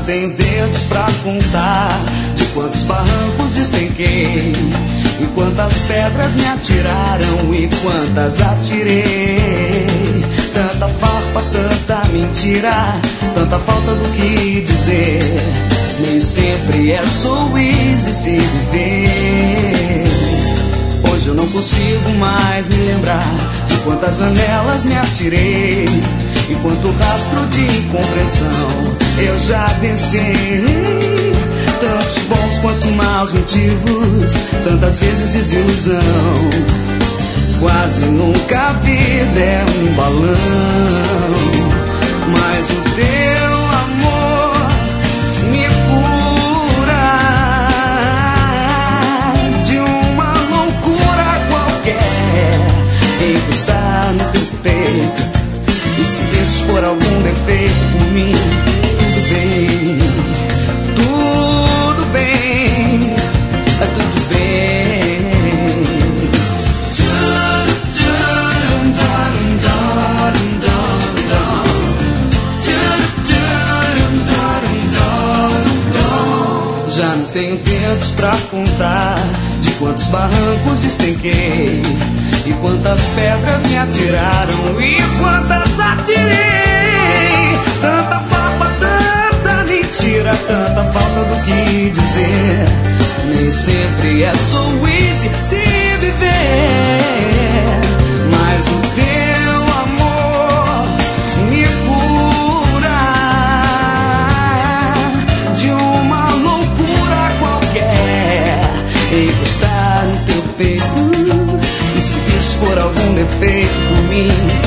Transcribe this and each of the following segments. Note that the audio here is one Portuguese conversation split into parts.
tenho dedos pra contar de quantos barrancos despenquei, e quantas pedras me atiraram e quantas atirei. Tanta farpa, tanta mentira, tanta falta do que dizer. Nem sempre é so easy se viver. Hoje eu não consigo mais me lembrar de quantas janelas me atirei e quanto rastro de incompreensão eu já deixei. Tantos bons quanto maus motivos, tantas vezes desilusão. Quase nunca a vida é um balão, mas o teu amor me cura de uma loucura qualquer. Encostar no teu peito, e se isso for algum defeito por mim, tudo bem, tudo bem, tudo bem. Já não tenho dedos pra contar de quantos barrancos despenquei e quantas pedras me atiraram e quantas atirei. Tanta farpa, tanta mentira, tanta falta do que dizer. Nem sempre é so easy se viver, mas o teu amor me cura de uma loucura qualquer. Encostar no teu peito, e se isso for algum defeito por mim,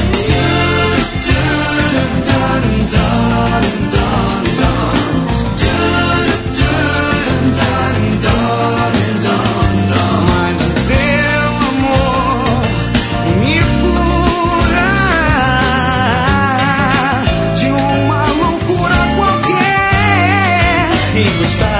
mas o teu amor me cura de uma loucura qualquer. Encostar